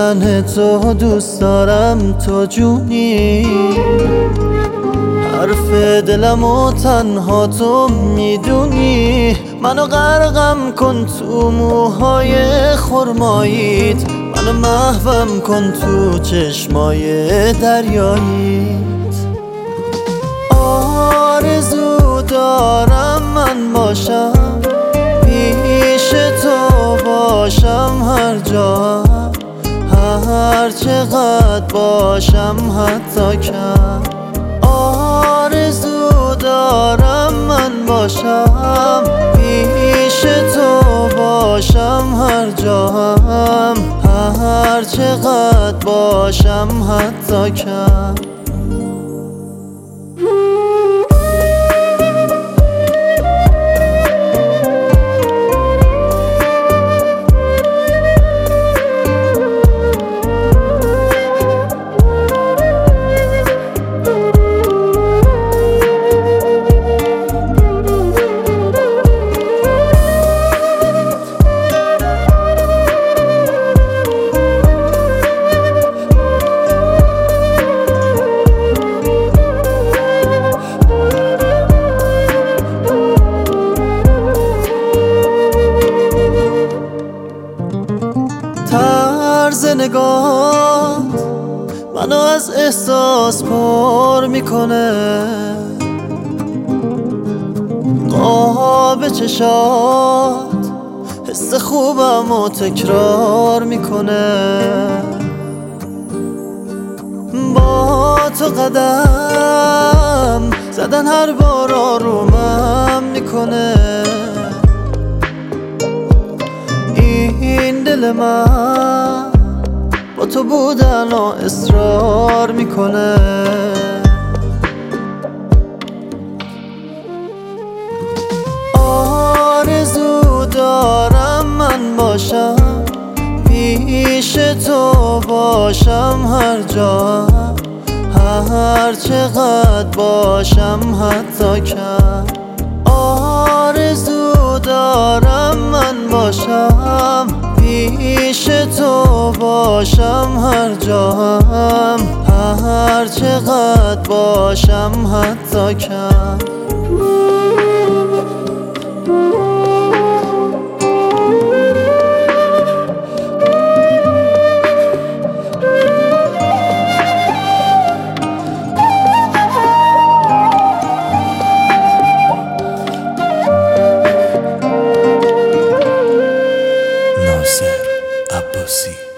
من تو دوست دارم، تو جونی. حرف دلم و تنها تو میدونی. منو غرقم کن تو موهای خرماییت، منو محوم کن تو چشمای دریاییت. آرزو دارم من باشم، پیش تو باشم هر جا، هر چقدر باشم حتی کم. آرزو دارم من باشم، پیش تو باشم هر جا، هر چقدر باشم حتی کم. طرز نگاه منو از احساس پر میکنه، قاب چشات حس خوبم و تکرار میکنه. با تو قدم زدن هر بار آرومم میکنه. این دل من با تو بودن و اصرار میکنه. آرزو دارم من باشم، پیش تو باشم هر جا، هر چقدر باشم حتی کم. آرزو دارم من باشم، پیش تو باشم هر جا، هر چقدر باشم حتی کم. ناصر عباسی.